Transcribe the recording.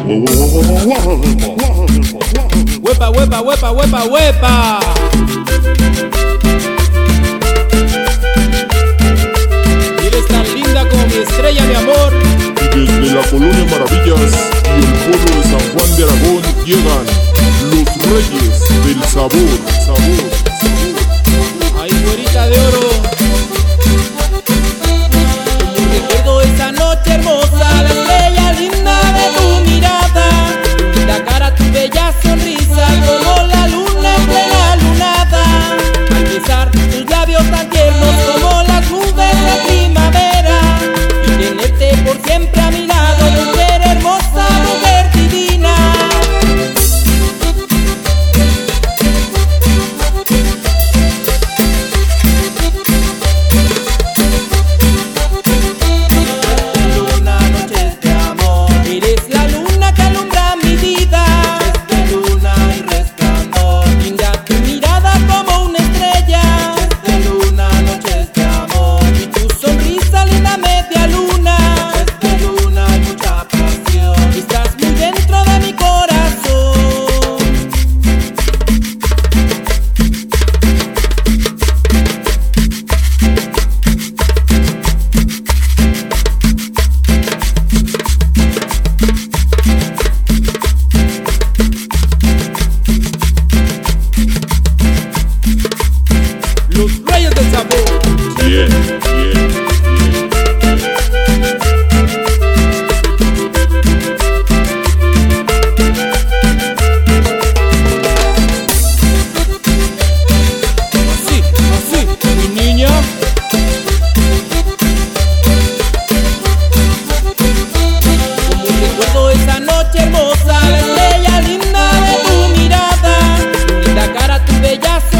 Huepa, huepa, huepa, huepa, huepa. Eres tan linda como mi estrella, mi amor. Y desde la colonia Maravillas y el pueblo de San Juan de Aragón llegan los reyes del sabor, sabor, sabor. Ay, güerita de oro. Como recuerdo esa noche hermosa, la estrella linda de tu mirada, tu linda cara, tu bella sonrisa, como la luna en plena lunada. Al besar tus labios tan tiernos como las nubes de primavera, y tenerte por siempre a mi lado, mujer hermosa, mujer divina. Los reyes del sabor. Bien, bien, Así, así, mi niña. Como recuerdo esa noche hermosa, la estrella linda de tu mirada, tu linda cara, tu bella